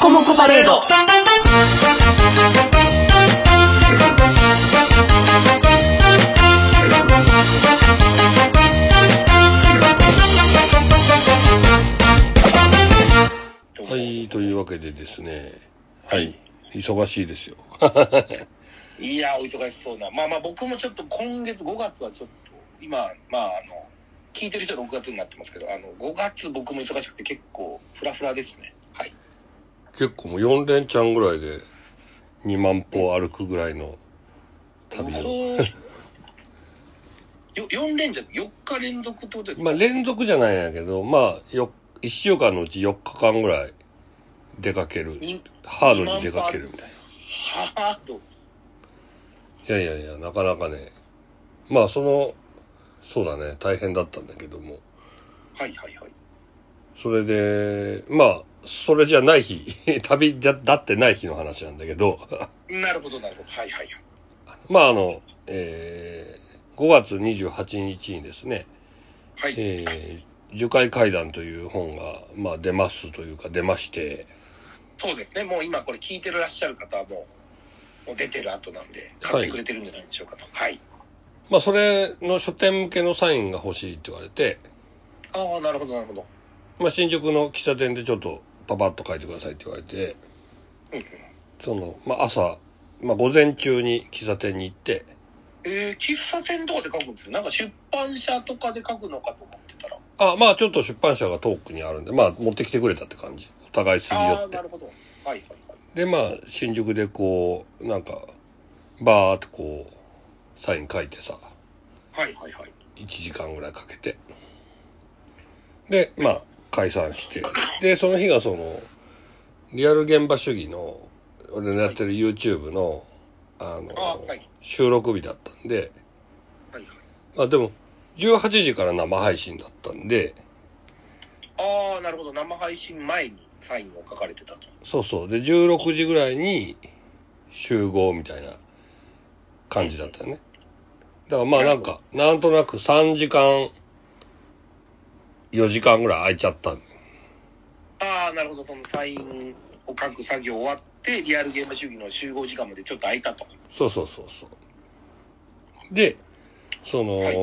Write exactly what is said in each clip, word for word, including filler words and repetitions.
コモコパレード。 はい、というわけでですね、はい、忙しいですよ。 いや、お忙しそうな。まあまあ僕もちょっと今月ごがつはちょっと、今、まああの、聞いてる人はろくがつになってますけど、あの、ごがつ僕も忙しくて結構フラフラですね。はい。 結構もうよん連チャンぐらいでにまん歩歩くぐらいの旅を。 よよん連チャン、よっか連続ってことですか？ まあ連続じゃないんやけど、まあよいっしゅうかんのうちよっかかんぐらい出かける。ハードに出かけるみたいな。 ハード。 いやいやいや、なかなかね。まあその、そうだね、大変だったんだけども。 はいはいはい。 それで、まあ、それじゃない日、旅だってない日の話なんだけど。 なるほどなるほど。はいはいはい。 まああの、えー、ごがつにじゅうはちにちにですね、 はい。 えー、樹海怪談という本が、まあ出ますというか出まして。 そうですね。もう今これ聞いてらっしゃる方はもう、もう出てる後なんで、買ってくれてるんじゃないでしょうかと。はい。はい、 まあそれの書店向けのサインが欲しいって言われて。 ああ、なるほどなるほど。 まあ新宿の喫茶店でちょっとパパッと書いてくださいって言われて。うんうん、その、まあ朝、まあ午前中に喫茶店に行って。 えー、喫茶店とかで書くんですよ。なんか出版社とかで書くのかと思ってたら。 あ、まあちょっと出版社が遠くにあるんで、まあ持ってきてくれたって感じ。お互いすり寄って。 ああ、なるほど。はいはいはい。 で、まあ新宿でこう、なんか、バーっとこう、サイン書いてさ。 はいはいはい。 いちじかんぐらいかけて。で、まあ解散して。で、その日がその、リアル現場主義の、俺のやってる YouTube の、あの、あ、はい、収録日だったんで、はいはい、まあでも、じゅうはちじから生配信だったんで、 ああ、なるほど。生配信前にサインを書かれてたと。 そうそう。で、じゅうろくじぐらいに集合みたいな感じだったよね。だからまあなんか、なんとなくさんじかん、よじかんぐらい空いちゃった。ああ、なるほど。そのサインを書く作業終わって、リアル現場主義の集合時間までちょっと空いたと。 そうそうそうそう。で、その、はい、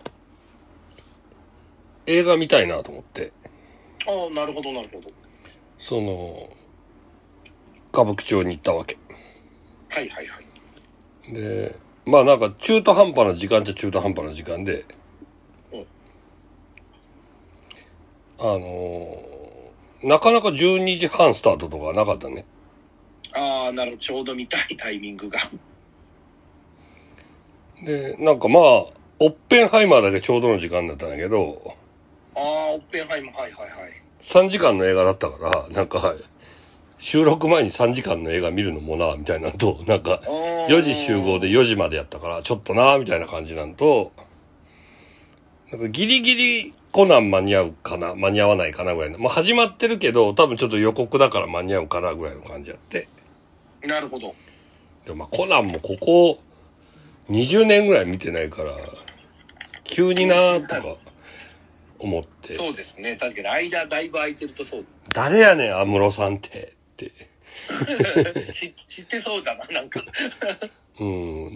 映画見たいなと思って。ああ、なるほどなるほど。その、歌舞伎町に行ったわけ。 はいはいはい。 で、まあなんか中途半端な時間っちゃ中途半端な時間で、うん、あのー、なかなかじゅうにじはんスタートとかなかったね。 ああ、なるほど。ちょうど見たいタイミングが。 で、なんかまあ、オッペンハイマーだけちょうどの時間だったんだけど。 ああ、オッペンハイマー、はいはいはい。 さんじかんの映画だったから、なんか、収録前にさんじかんの映画見るのもな、みたいなのと、なんか、よじ集合でよじまでやったから、ちょっとな、みたいな感じなんと、なんかギリギリコナン間に合うかな、間に合わないかなぐらいの。もう始まってるけど、多分ちょっと予告だから間に合うかなぐらいの感じやって。 なるほど。 でもまあコナンもここにじゅうねんぐらい見てないから、急になーとか思って。 そうですね。確かに間だいぶ空いてるとそうです。 誰やねん、安室さんってって。 知ってそうだな、なんか。 うん。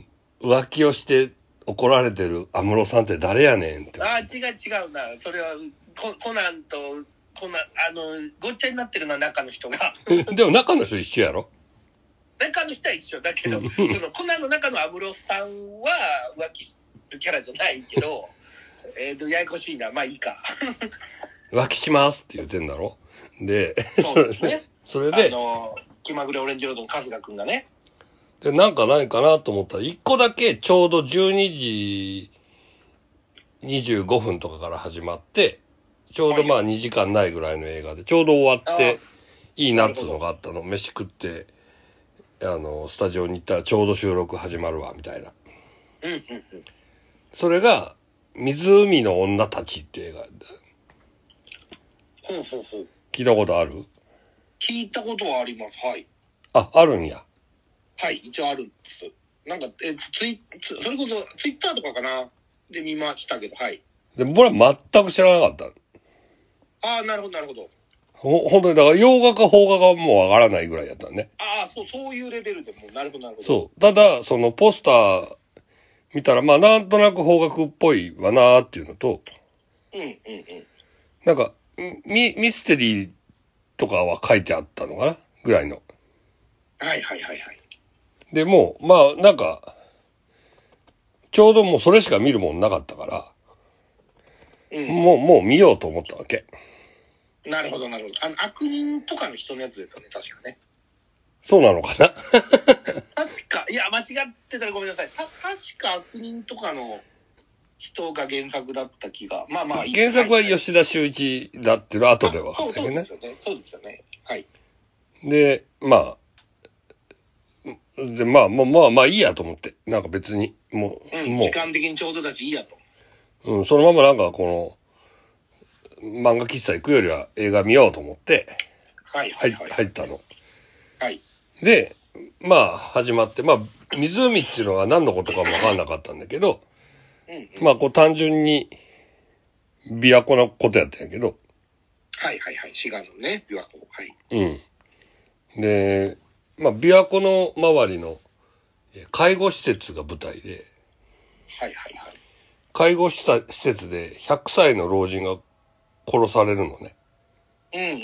浮気をして怒られてる安室さんって誰やねんって。 ああ、違う違うな。それはコ、コナンと、コナン、あの、ごっちゃになってるな、中の人が。 でも中の人一緒やろ？ 中の人は一緒だけど、そのコナンの中の安室さんは浮気するキャラじゃないけど、えっと、ややこしいな。まあいいか。 浮気しますって言ってんだろ？で、 そうですね。 それで、 あの、気まぐれオレンジロードの春日くんがね。 で、なんかないかなと思ったら、一個だけちょうどじゅうにじにじゅうごふんとかから始まって、ちょうどまあにじかんないぐらいの映画で、ちょうど終わって、いいなっつうのがあったの。飯食って、あの、スタジオに行ったらちょうど収録始まるわ、みたいな。 うんうんうん。 それが、湖の女たちって映画だ。 ほうほうほう。 聞いたことある？ 聞いたことはあります。はい。 あ、あるんや。 はい、一応あるんです。なんか、え、ツイ、それこそ、ツイッターとかかなで見ましたけど、はい。 でも、俺は全く知らなかった。 ああ、なるほど、なるほど。 ほ、本当に、だから洋画か邦画がもうわからないぐらいやったね。 ああ、そう、そういうレベルでもう、なるほど、なるほど。 そう。ただ、そのポスター見たら、まあ、なんとなく邦楽っぽいわなーっていうのと、 うん、うん、うん。 なんか、ミ、ミステリーとかは書いてあったのかなぐらいの。 はいはいはいはい。 で、もう、まあ、なんか、ちょうどもうそれしか見るもんなかったから、 うん、 もう、もう見ようと思ったわけ。 なるほどなるほど。あの、悪人とかの人のやつですよね、確かね。 そうなのかな確か、いや、間違ってたらごめんなさい。た、確か悪人とかの人が原作だった気が。まあまあいい。 原作は吉田修一だっていうのは後で分かそうったけどね。 そうですよね。そうですよね。はい。 で、まあ、で、まあ、まあ、まあ、まあいいやと思って。なんか別に、もう、 うん、 も時間的にちょうどだしいいやと。 う、うん、そのままなんかこの、漫画喫茶行くよりは映画見ようと思って、 はいはいはい。 入ったの。 はい。 で、まあ始まって、まあ、湖っていうのは何のことかもわかんなかったんだけど、 うんうん、 まあこう単純に、琵琶湖のことやったんやけど。 はいはいはい。滋賀のね、琵琶湖。はい。 うん。で、まあ琵琶湖の周りの介護施設が舞台で、 はいはいはい。 介護施設でひゃくさいの老人が殺されるのね。 うんうんうんうん。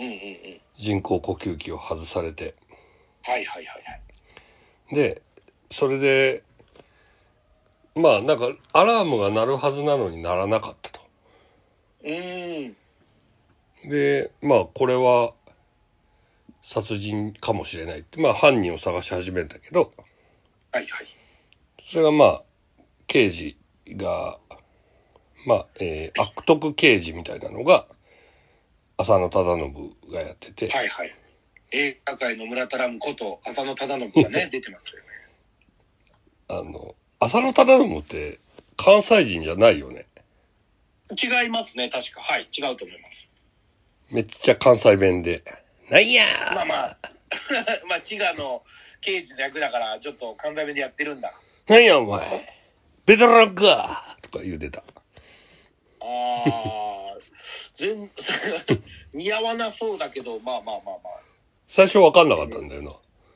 人工呼吸器を外されて。 はいはいはいはい。 で、それで、まあなんかアラームが鳴るはずなのに鳴らなかったと。 うーん。 で、まあこれは殺人かもしれないって、まあ犯人を探し始めるんだけど、 はいはい。 それがまあ、刑事が、まあ、えー、悪徳刑事みたいなのが、浅野忠信がやってて。 はいはい。映画界の村田ラムこと浅野忠信がね、出てますよね。 あの、浅野忠信って関西人じゃないよね。 違いますね、確か。はい、違うと思います。 めっちゃ関西弁で。なんやーまあまあ、まあ、滋賀の刑事の役だから、ちょっと関西弁でやってるんだ。 なんやお前、ベテランかとか言うてた。 ああ、全、似合わなそうだけど、まあまあまあまあ。 最初わかんなかったんだよな。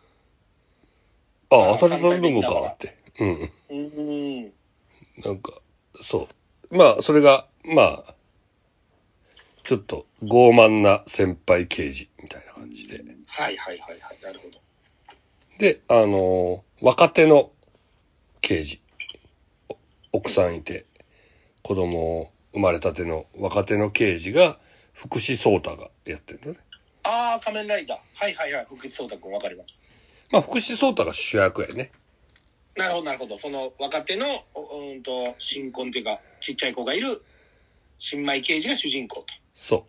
ああ、浅野忠信信かって。うん。 うーん。 なんか、そう。まあ、それが、まあ、ちょっと傲慢な先輩刑事みたいな感じで。 はいはいはいはい、なるほど。 で、あのー、若手の刑事。奥さんいて、子供生まれたての若手の刑事が、福士蒼汰がやってるのね。 ああ、仮面ライダー。はいはいはい、福士蒼汰君わかります。 まあ、福士蒼汰が主役やね。 なるほどなるほど。その若手の、うんと、新婚っていうか、ちっちゃい子がいる、新米刑事が主人公と。 そう。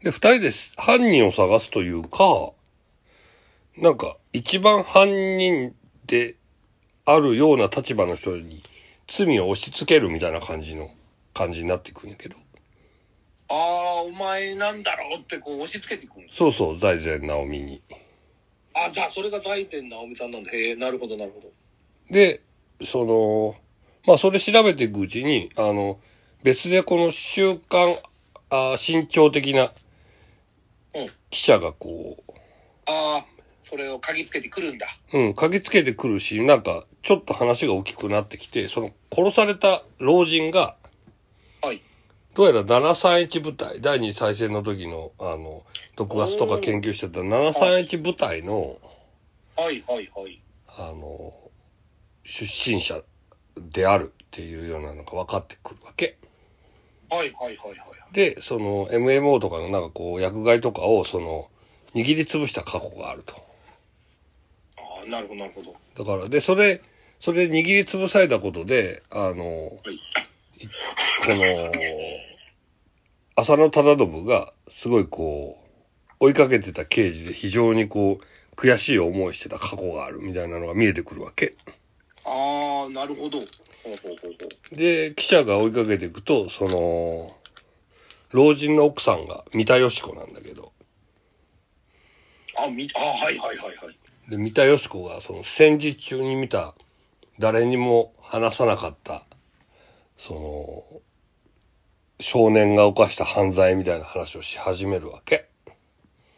で、二人で犯人を探すというか、なんか、一番犯人であるような立場の人に罪を押し付けるみたいな感じの感じになっていくんやけど。 ああ、お前なんだろうってこう押し付けていくんです。 そうそう、財前直美に。 あ、じゃあそれが財前直美さんなんだ。へえ、なるほどなるほど。 で、その、まあそれ調べていくうちに、あの、別でこの週刊、あ新潮的な記者がこう、 ああ、それを嗅ぎつけてくるんだ。 うん、嗅ぎつけてくるし、なんか、ちょっと話が大きくなってきて、その殺された老人が、 はい。 どうやらななさんいち部隊、第二次大戦の時の、あの、毒ガスとか研究してたななさんいち部隊の、 はいはいはい。 あの、出身者であるっていうようなのが分かってくるわけ。 はいはいはいはい。 で、その エムエムオー とかのなんかこう、薬害とかを、その、握りつぶした過去があると。 ああ、なるほどなるほど。 だから、で、それ、それ握りつぶされたことで、あの、 はい、 この、浅野忠信が、すごいこう、追いかけてた刑事で非常にこう、悔しい思いしてた過去があるみたいなのが見えてくるわけ。 ああ、なるほど。ほうほうほうほう。 で、記者が追いかけていくと、その、老人の奥さんが三田佳子なんだけど。 あ、み、あ、はいはいはいはい。 で、三田佳子がその戦時中に見た、誰にも話さなかった、その、少年が犯した犯罪みたいな話をし始めるわけ。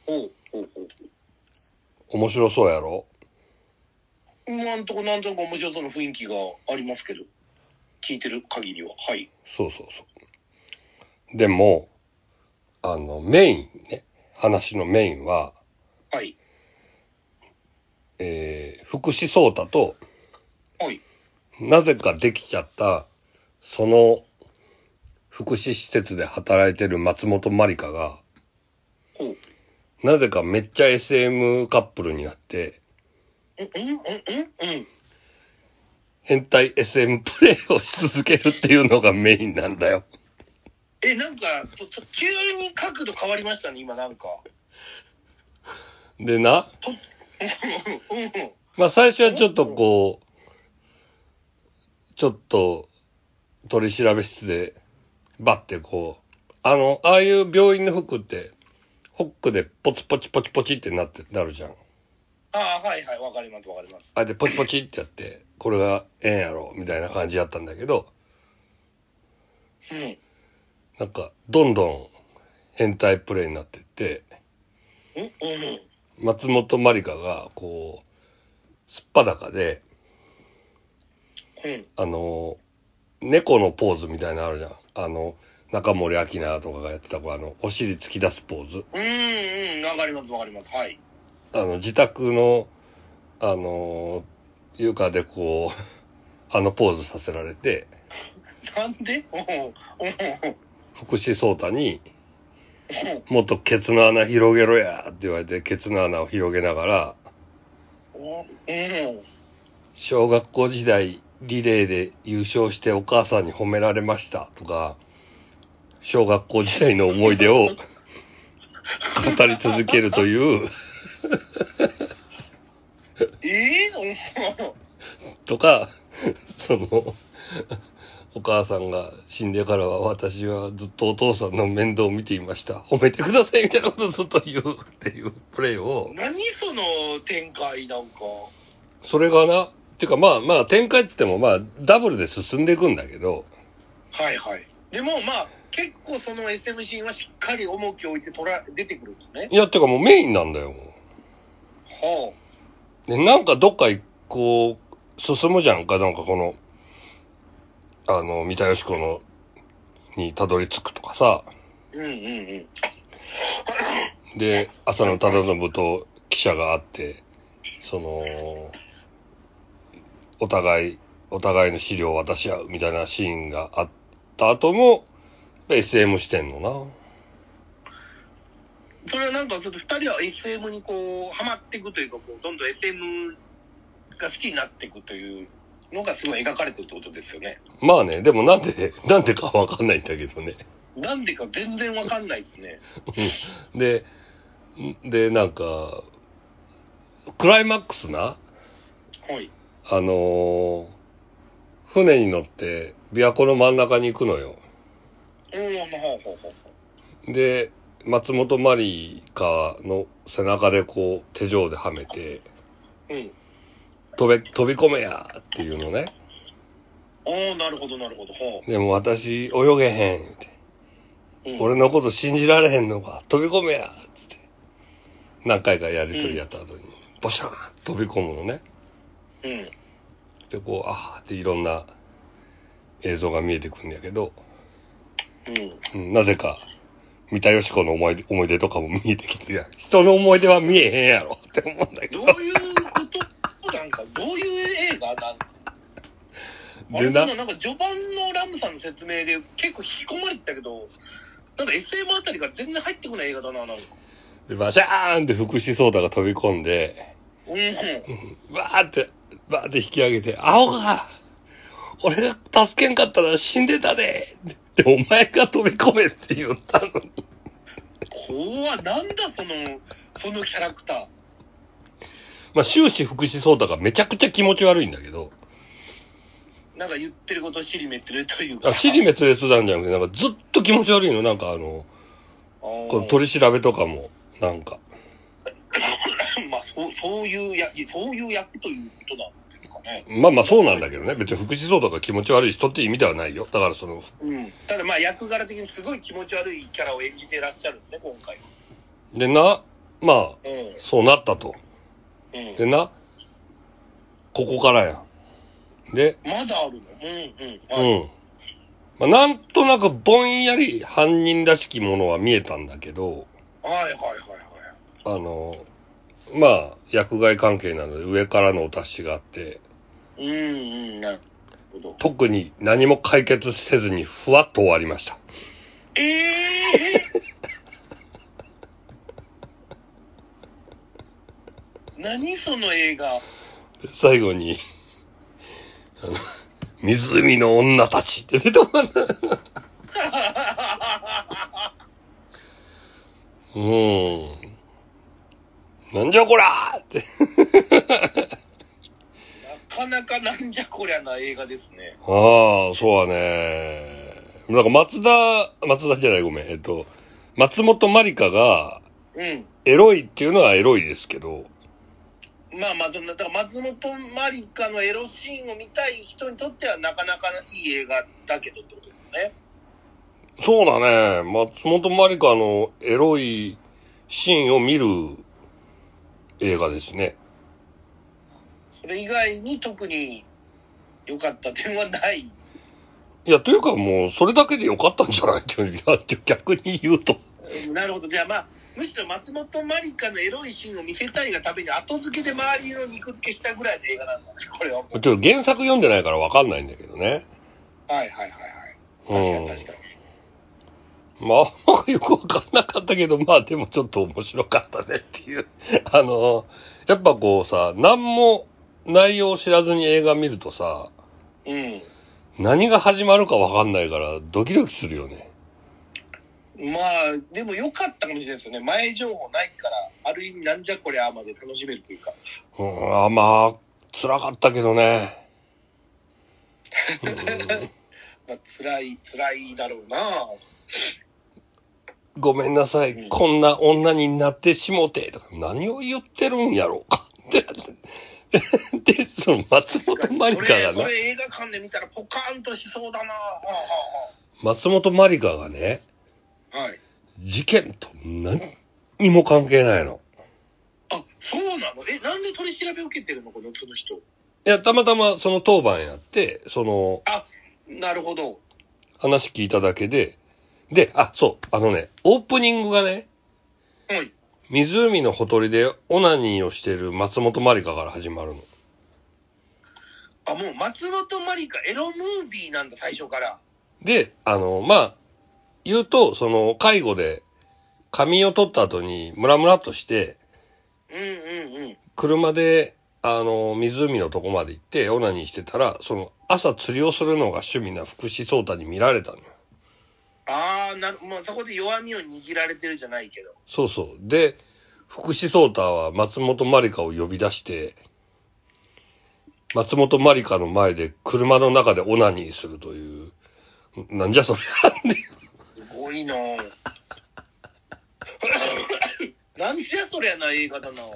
ほうほうほう。 面白そうやろ？ 今んとこなんとなく面白そうな雰囲気がありますけど、聞いてる限りは。はい。 そうそうそう。でも、あの、メインね、話のメインは、 はい。 えー、福士蒼汰と、 はい。 なぜかできちゃった、その、福祉施設で働いてる松本まりかが、 ほう。 なぜかめっちゃ エスエム カップルになって、 うんうんうんうんうん。 変態 エスエム プレイをし続けるっていうのがメインなんだよ。 え、なんか、ちょ、ちょ、急に角度変わりましたね、今なんか。 でな、 と、うんうん。 まあ最初はちょっとこう、ちょっと取り調べ室でバッてこう、あの、ああいう病院の服って、ホックでポチポチポチポチってなって、なるじゃん。 ああ、はいはい、わかりますわかります。 あれでポチポチってやって、これがええんやろ、みたいな感じやったんだけど、 うん。 なんか、どんどん変態プレイになってって、 うんうん松本まりかが、こう、すっぱだかで、 うん。 あの、猫のポーズみたいなのあるじゃん。あの、中森明菜とかがやってた、こうあの、お尻突き出すポーズ。 うんうん、わかりますわかります。はい。 あの、自宅の、あの、床でこう、あのポーズさせられて、 なんでおうおう福士蒼汰に、 おうもっとケツの穴広げろやって言われて、ケツの穴を広げながら、 おううん。 小学校時代リレーで優勝してお母さんに褒められましたとか、小学校時代の思い出を語り続けるというええおうとか、その、お母さんが死んでからは私はずっとお父さんの面倒を見ていました。褒めてくださいみたいなことをずっと言うっていうプレイを。 何その展開なんか。 それがな、てかまあまあ展開って言ってもまあダブルで進んでいくんだけど。 はいはい。でもまあ、結構その エスエム シーンはしっかり重きを置いてとら出てくるんですね。 いや、てかもうメインなんだよ。 はで、なんかどっかこう、進むじゃんか、なんかこの、あの、三田佳子の、にたどり着くとかさ。 うんうんうん。 で、浅野忠信と記者があって、その、お互い、お互いの資料を渡し合うみたいなシーンがあった後も、エスエム してんのな。 それはなんか、その二人は エスエム にこう、ハマっていくというか、こう、どんどん エスエム が好きになっていくというのがすごい描かれてるってことですよね。 まあね、でもなんで、なんでかわかんないんだけどね。 なんでか全然わかんないですね。 で、で、なんか、クライマックスな、 はい。 あのー、船に乗って琵琶湖の真ん中に行くのよ。 おー、ほうほうほうほう。 で、松本まりかの背中でこう手錠ではめて、 うん。 飛べ、飛び込めやっていうのね。 おー、なるほどなるほど。ほでも私泳げへんって、 う。うん、 俺のこと信じられへんのか、飛び込めやつって。何回かやりとりやった後に、ボシャーン飛び込むのね。 うん。 で、こう、あーっていろんな映像が見えてくるんやけど、 うん。 うん、なぜか、三田佳子の思い出、思い出とかも見えてきてるやん。人の思い出は見えへんやろって思うんだけど。 どういうことなんか、どういう映画なんか。あれでな、 だな、なんか序盤のラムさんの説明で結構引き込まれてたけど、なんか エスエム あたりから全然入ってこない映画だな、なんか。 でバシャーンって福士蒼汰が飛び込んで、 うん。 バーって、バーって引き上げて、アホが俺が助けんかったら死んでたでってお前が飛び込めって言ったのに。 怖っ、なんだその、そのキャラクター。 まあ終始福士蒼汰がめちゃくちゃ気持ち悪いんだけど、 なんか言ってることを尻滅裂というか。 尻滅裂なんじゃなくて、なんかずっと気持ち悪いの。なんかあの、この取り調べとかも、なんか。 まあ、そう、そういうや、そういう役ということなんですかね。 まあまあそうなんだけどね。別に福士蒼汰が気持ち悪い人って意味ではないよ。だからその。 うん。ただまあ役柄的にすごい気持ち悪いキャラを演じていらっしゃるんですね、今回は。 でな、 まあ、 うん、 そうなったと。 うん、 でな、ここからやん。で、 まだあるの？うんうん、 はい、うん。まあ、なんとなくぼんやり犯人らしきものは見えたんだけど、 はいはいはいはい。 あの、まあ、薬害関係なので上からのお達しがあって、 うんうん、なるほど。特に何も解決せずにふわっと終わりました。 ええー、何その映画。 最後に、あの、湖の女たちって出てこない。うーん。なんじゃこらーって。 なかなかなんじゃこりゃな映画ですね。 ああ、そうはね。なんか松田、松田じゃないごめん。えっと、松本まりかが、 うん。 エロいっていうのはエロいですけど。 まあまあ、その、だから松本まりかのエロシーンを見たい人にとってはなかなかいい映画だけどってことですよね。 そうだね。松本まりかのエロいシーンを見る映画ですね。 それ以外に特に良かった点はない。いや、というかもう、それだけで良かったんじゃないっていう、逆に言うと。 なるほど。じゃあまあ、むしろ松本まりかのエロいシーンを見せたいがために後付けで周りの肉付けしたぐらいの映画なんだね、これはもう。 ちょっと原作読んでないから分かんないんだけどね。 はいはいはいはい。確かに確かに。 うん、まあ、よく分かんなかったけど、まあでもちょっと面白かったねっていう。あの、やっぱこうさ、何も内容を知らずに映画見るとさ、 うん。 何が始まるか分かんないからドキドキするよね。 まあ、でも良かったかもしれないですよね。前情報ないから、ある意味なんじゃこりゃまで楽しめるというか。 うん、あまあ、辛かったけどね。うん、 まあ、辛い、辛いだろうな。 ごめんなさい、うん、こんな女になってしもて、とか何を言ってるんやろうか。で、その松本まりかがな。 それ、それ映画館で見たらポカーンとしそうだな。はあはあ、 松本まりかがね、 はい。 事件と何にも関係ないの。 あ、そうなの？え、なんで取り調べ受けてるのこの、その人。いや、たまたまその当番やって、その、 あ、なるほど。 話聞いただけで、で、あ、そう、あのね、オープニングがね、 はい。 湖のほとりでオナニーをしてる松本まりかから始まるの。 あ、もう松本まりかエロムービーなんだ、最初から。 で、あの、まあ、言うと、その、介護で、仮眠を取った後に、ムラムラっとして、 うんうんうん。 車で、あの、湖のとこまで行って、オナニーしてたら、その、朝釣りをするのが趣味な福士蒼汰に見られたのよ。 ああ、なる、まあ、そこで弱みを握られてるじゃないけど。 そうそう。で、福士蒼汰は松本まりかを呼び出して、松本まりかの前で車の中でオナニーするという、なんじゃそれなんで。 すごいななんじゃそりゃな映画だな。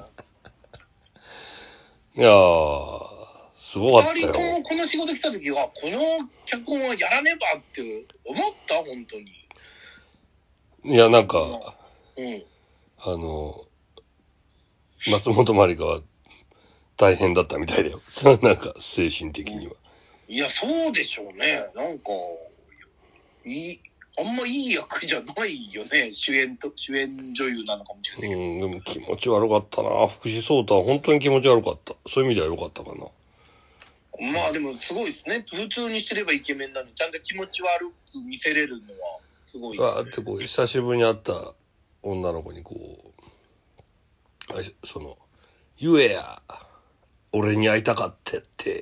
いやー、すごかったよ。 二人ともこの仕事来た時は、この脚本はやらねばって思った本当に。 いや、なんか、 うん。 あの、松本まりかは大変だったみたいだよ。なんか、精神的には。 いや、そうでしょうね。なんか、いい、あんまいい役じゃないよね。主演と、主演女優なのかもしれないけど。 うん、でも気持ち悪かったな。福士蒼汰は本当に気持ち悪かった。そういう意味では良かったかな。 まあでもすごいですね。普通にしてればイケメンなのに、ちゃんと気持ち悪く見せれるのはすごいですね。 わーってこう、久しぶりに会った女の子にこう、その、言えや、俺に会いたかってって、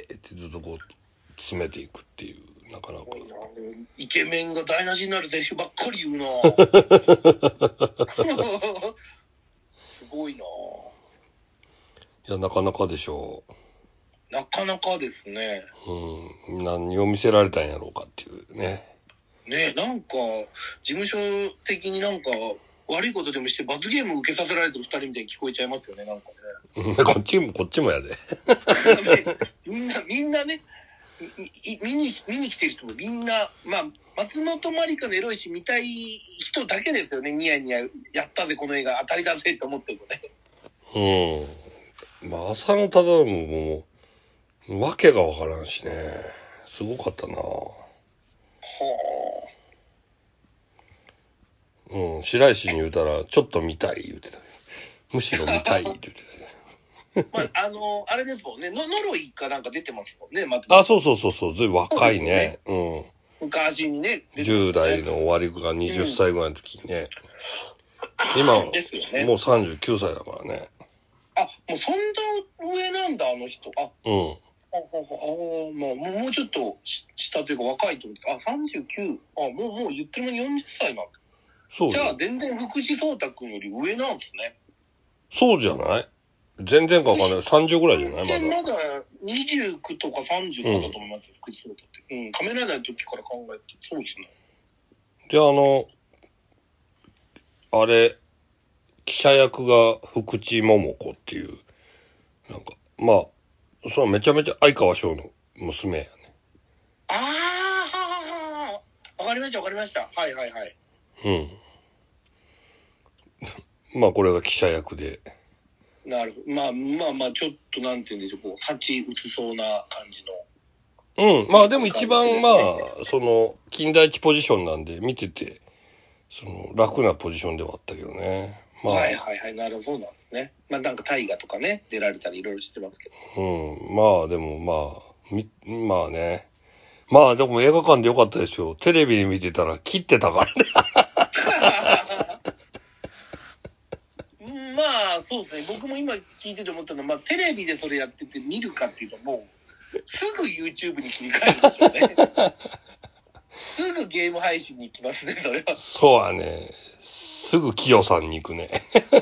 ってずっとこう、詰めていくっていう、なかなか。 イケメンが台無しになるセリフばっかり言うなすごいな。 いや、なかなかでしょう。 なかなかですね。 うん。何を見せられたんやろうかっていうね。 ねえ、なんか、事務所的になんか、悪いことでもして罰ゲーム受けさせられてる二人みたいに聞こえちゃいますよね、なんかね。こっちも、こっちもやで。 みんな、みんなね、見に、見に来てる人もみんな、まあ、 松本まりかのエロいシーン見たい人だけですよね。ニヤニヤやったぜこの映画当たりだぜって思ってるのね。 うん。まあ浅野忠信ももうわけがわからんしね。すごかったな。はあ。うん。白石に言うたらちょっと見たい言うてた。むしろ見たい言うてた。まああのあれですもんね。の呪いかなんか出てますもんね。松本あ、そうそうそうそう。ずいぶん若いね。うねうん。昔にね。 ね、じゅう代の終わりがにじゅっさいぐらいの時にね。うん、今、ですよね、もうさんじゅうきゅうさいだからね。 あ、もうそんな上なんだ、あの人。あ、 うん。 あ、あ、あ、まあ、もうちょっと下というか若いと思って、あ、さんじゅうきゅう。あ、もう、もう言ってる間によんじゅっさいなんだ。そうじゃあ、全然福士蒼汰君より上なんですね。 そうじゃない全然かわかんない。さんじゅうぐらいじゃないまだ。 まだにじゅうきゅうとかさんじゅうとかだと思いますよ、うん、福士蒼汰って。うん、仮面ライダーの時から考えて、そうですね。 で、あの、あれ、記者役が福地桃子っていう、なんか、まあ、それはめちゃめちゃ相川翔の娘やね。 ああ、はははわかりました、わかりました。はいはいはい。 うん。まあ、これが記者役で。 なるほど。まあまあまあ、ちょっとなんて言うんでしょう、こう、幸打つそうな感じの。 うん。まあでも一番まあ、その、金田一ポジションなんで見てて、その、楽なポジションではあったけどね。 まあ、はいはいはい、なるほど、そうなんですね。まあなんか大河とかね、出られたりいろいろしてますけど。 うん。まあでもまあ、み、まあね。まあでも映画館でよかったですよ。テレビで見てたら切ってたからね。 まあそうですね。僕も今聞いてて思ったのは、まあテレビでそれやってて見るかっていうともう、すぐ YouTube に切り替えるでしょうね。すぐゲーム配信に行きますね、それは。 そうはね。すぐキヨさんに行くね。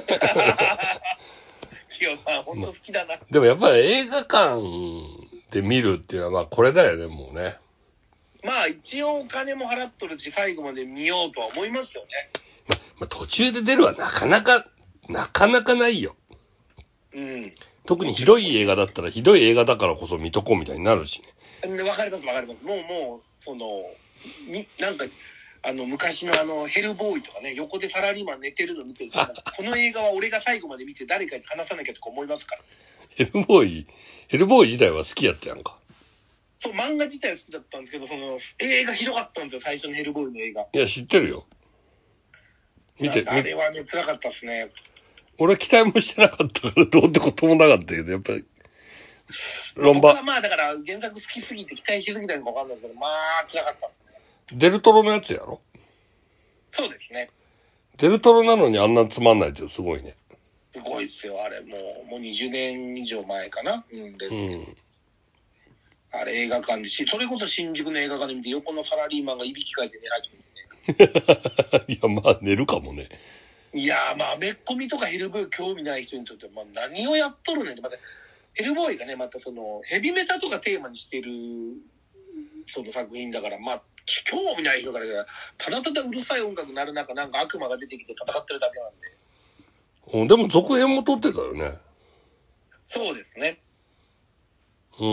キヨさん、ほんと好きだな、ま。 でもやっぱり映画館で見るっていうのはまあこれだよね、もうね。 まあ一応お金も払っとるし、最後まで見ようとは思いますよね。 ま、まあ、途中で出るはなかなか、なかなかないよ。 うん。 特にひどい映画だったらひどい映画だからこそ見とこうみたいになるしね。わかりますわかります。もうもう、その、み、なんか、あの、昔のあの、ヘルボーイとかね、横でサラリーマン寝てるの見てると、この映画は俺が最後まで見て誰かに話さなきゃとか思いますから。 ヘルボーイ、ヘルボーイ自体は好きやったやんか。 そう、漫画自体は好きだったんですけど、その、映画ひどかったんですよ、最初のヘルボーイの映画。 いや、知ってるよ。 見て、あれはね、辛かったっすね。 俺は期待もしてなかったから、どうってこともなかったけど、やっぱり。 ロンバ。僕はまあ、だから、原作好きすぎて期待しすぎたのかわかんないけど、まあ、辛かったっすね。 デルトロのやつやろ？ そうですね。 デルトロなのにあんなつまんないってすごいね。 すごいですよ、あれ。もう、もうにじゅうねん以上前かな。うんです。うん。あれ映画館でし、それこそ新宿の映画館で見て、横のサラリーマンがいびきかいて寝始めてね。いや、まあ寝るかもね。 いやー、まあ、めっこみとかヘルボーイ興味ない人にとっては、まあ、何をやっとるねんって、また、ヘルボーイがね、またその、ヘビメタとかテーマにしてる、その作品だから、まあ、興味ない人からしたら、ただただうるさい音楽になる中、なんか悪魔が出てきて戦ってるだけなんで。うん、でも続編も撮ってたよね。 そうですね。 うん、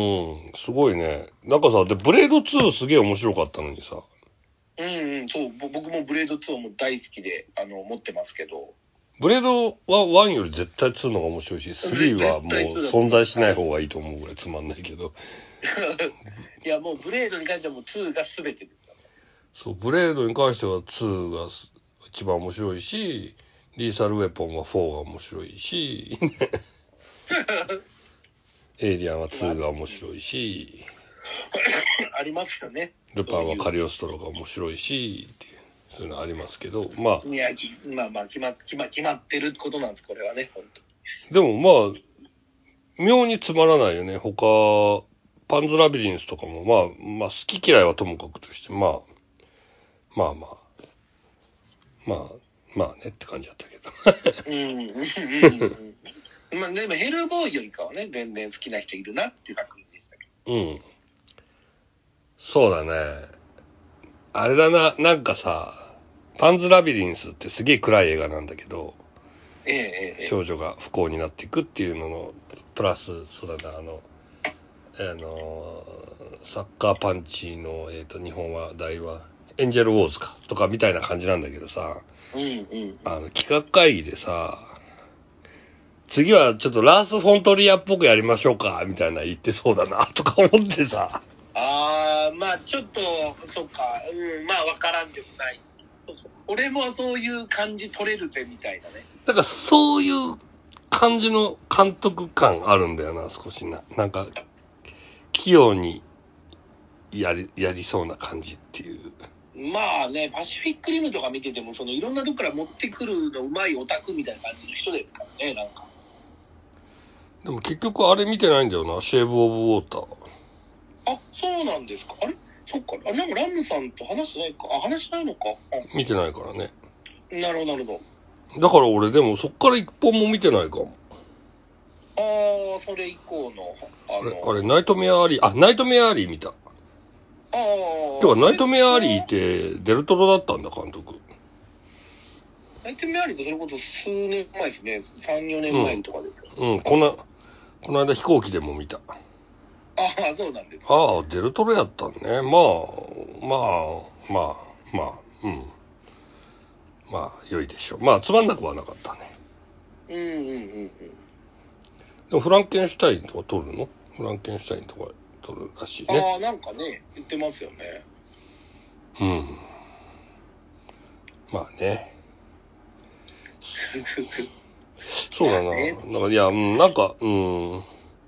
すごいね。なんかさ、で、ブレードツーすげえ面白かったのにさ。 うんうん、そう、僕もブレードツーも大好きで、あの、持ってますけど。 ブレードはワンより絶対ツーの方が面白いし、スリーはもう存在しない方がいいと思うぐらいつまんないけど。 いや、もうブレードに関してはもうツーが全てですよね。 そう、ブレードに関してはツーが一番面白いし、リーサルウェポンはフォーが面白いし、エイリアンはツーが面白いし、 ありますよね。 ルパンはカリオストロが面白いし、っていう、そういうのありますけど、まあ。 いや、まあまあ、決ま、決ま、決まってることなんです、これはね、本当に。でもまあ、妙につまらないよね。他、パンズラビリンスとかも、まあ、まあ、好き嫌いはともかくとして、まあ、まあまあ、まあ、まあねって感じだったけど。 うん、うん、うん。まあ、でもヘルボーイよりかはね、全然好きな人いるなっていう作品でしたけど。うん。そうだね。あれだな、なんかさ、パンズラビリンスってすげえ暗い映画なんだけど、 ええええ、 少女が不幸になっていくっていうのの、プラス、そうだな、あの、あの、サッカーパンチの、えっと、日本は題は、 エンジェルウォーズかとかみたいな感じなんだけどさ、 うんうん。 あの企画会議でさ、次はちょっとラース・フォントリアっぽくやりましょうかみたいな言ってそうだなとか思ってさ。 ああ、まあちょっとそっか、うん、まあわからんでもない。俺もそういう感じ取れるぜみたいなね。 だからそういう感じの監督感あるんだよな、少しな。なんか器用にやりやりそうな感じっていう。 まあね、パシフィックリムとか見てても、そのいろんなとこから持ってくるのうまいオタクみたいな感じの人ですからね、なんか。 でも結局あれ見てないんだよな、シェーブ・オブ・ウォーター。 あ、そうなんですか。あれそっか。あ、なんかラムさんと話してないか。あ、話してないのか。 見てないからね。 なるほど、なるほど。だから俺でもそっから一本も見てないかも。 ああ、それ以降の、 あの。あれ、あれナイトメア・アリー、あ、ナイトメア・アリー見た。ああ。今日はナイトメア・アリーってデルトロだったんだ、監督。 ナイトメア・アリーってそれこそ数年前ですね。さん、よねんまえとかですよ。 うん、うん、こんな、この間飛行機でも見た。 ああ、そうなんです。 ああ、デルトロやったんね。まあ、まあ、まあ、まあ、うん。まあ、良いでしょう。まあ、つまんなくはなかったね。 うんうんうんうん。でもフランケンシュタインとか撮るの？フランケンシュタインとか撮るらしいね。 ああ、なんかね、言ってますよね。 うん。まあね。そうだな。ね、なんか、いや、うん、なんか、うん。う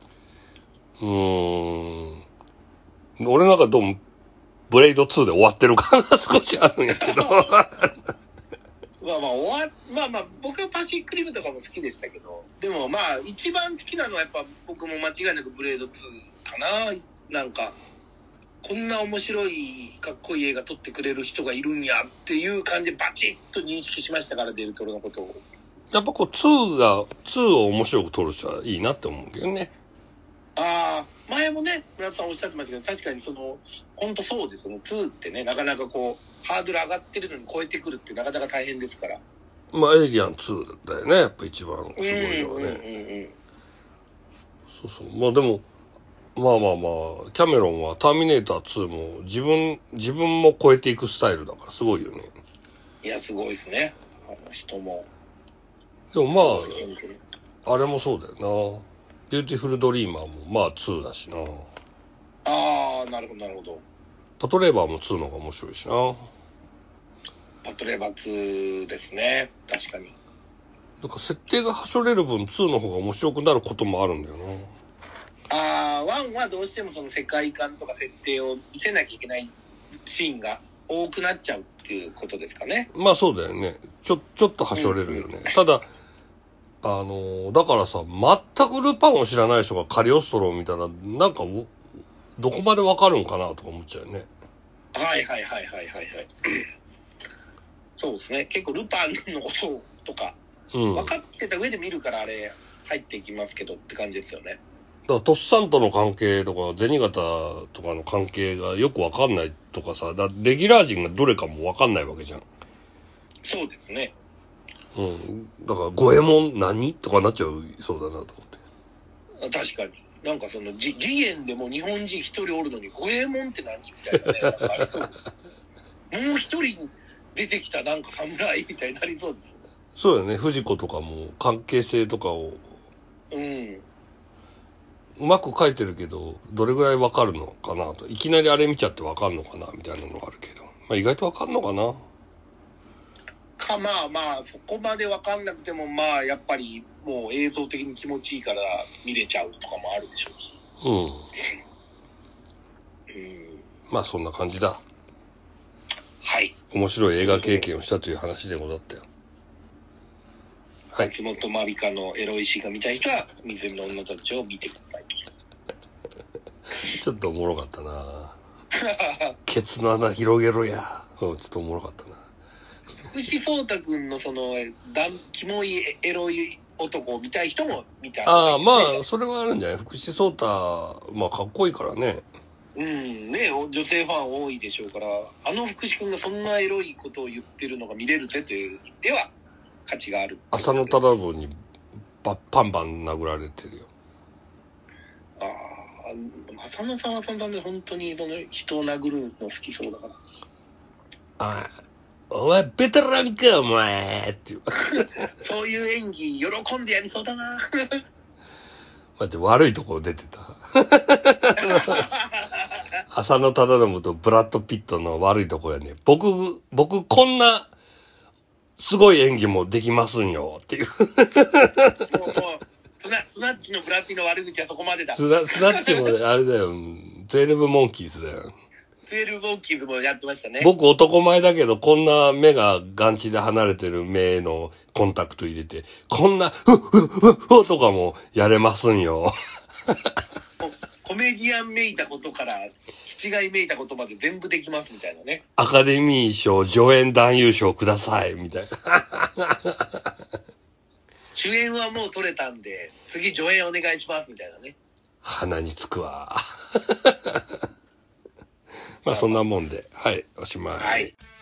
ーん。俺なんかどうも、ブレイドツーで終わってる感が少しあるんやけど。まあまあ、終わ、まあまあ、僕はパシフィックリムとかも好きでしたけど、でもまあ、一番好きなのはやっぱ僕も間違いなくブレードツーかな。なんか、こんな面白い、かっこいい映画撮ってくれる人がいるんやっていう感じでバチッと認識しましたから、デルトロのことを。 やっぱこう、ツーが、ツーを面白く撮る人はいいなって思うけどね。 ああ、前もね、村田さんおっしゃってましたけど、確かにその、本当そうですね。ツーってね、なかなかこう、ハードル上がってるのに超えてくるってなかなか大変ですから。 まあ、エイリアンツーだよね、やっぱ一番すごいのはね。うんうんうんうん。そうそう。まあでも、まあまあまあ、キャメロンはターミネーターツーも自分、自分も超えていくスタイルだからすごいよね。 いや、すごいですね。あの人も。 でもまあ、あれもそうだよな。ビューティフルドリーマーもまあツーだしな。 ああ、なるほど、なるほど。 パトレーバーもツーの方が面白いしな。 パトレーバーツーですね。確かに。 だから設定がはしょれる分ツーの方が面白くなることもあるんだよな。 ああ、ワンはどうしてもその世界観とか設定を見せなきゃいけないシーンが多くなっちゃうっていうことですかね。 まあそうだよね。ちょ、ちょっとはしょれるよね。うんうん、ただ、あの、だからさ、全くルパンを知らない人がカリオストロを見たら、なんか、どこまでわかるんかなとか思っちゃうよね。 はいはいはいはいはいはい。そうですね。結構ルパンのこととか、うん、分かってた上で見るからあれ入っていきますけどって感じですよね。 だからトッサンとの関係とか、銭形とかの関係がよくわかんないとかさ、だレギュラー陣がどれかもわかんないわけじゃん。 そうですね。 うん。だから、五右衛門何とかなっちゃうそうだなと思って。 確かに。なんかその、次元でも日本人一人おるのに、五右衛門って何みたいなね、なんかありそうです。もう一人出てきたなんか侍みたいになりそうです。 そうだよね。藤子とかも関係性とかを。うん。うまく書いてるけど、どれぐらいわかるのかなと。いきなりあれ見ちゃってわかんのかなみたいなのがあるけど。まあ意外とわかんのかな。 か、まあまあ、そこまでわかんなくても、まあやっぱりもう映像的に気持ちいいから見れちゃうとかもあるでしょうし。うん。 うん。まあそんな感じだ。 はい。 面白い映画経験をしたという話でござったよ。 はい。松本まりかのエロい詩が見たい人は、湖の女たちを見てくださいと。ちょっとおもろかったなケツの穴広げろや。うん、ちょっとおもろかったな。 福士蒼太くんのその、だん、キモいエロい男を見たい人も見たい、ね。 ああ、まあ、それはあるんじゃない？福士蒼太、まあ、かっこいいからね。 うんね、女性ファン多いでしょうから、あの福士くんがそんなエロいことを言ってるのが見れるぜという意味では価値がある。 浅野忠信にバパンバン殴られてるよ。 ああ、浅野さんはそんなね、本当にその人を殴るの好きそうだから。 あお前、ベテランか、お前っていう。 そういう演技、喜んでやりそうだな。 だって悪いところ出てた。浅野忠信とブラッド・ピットの悪いところやね。僕、僕、こんな、すごい演技もできますんよ、っていう。もう、 もう、スナ、スナッチのブラッディの悪口はそこまでだ。 スナ、スナッチもあれだよ、トゥエルブモンキーズだよ。 トゥエルブモンキーズもやってましたね。 僕男前だけど、こんな目が眼地で離れてる目のコンタクト入れて、こんな、ふっふっふっふっとかもやれますんよ。 コメディアンめいたことから、気違いめいたことまで全部できますみたいなね。 アカデミー賞助演男優賞ください、みたいな。 主演はもう取れたんで、次助演お願いしますみたいなね。 鼻につくわ。まあそんなもんで、はい、おしまい。 はい。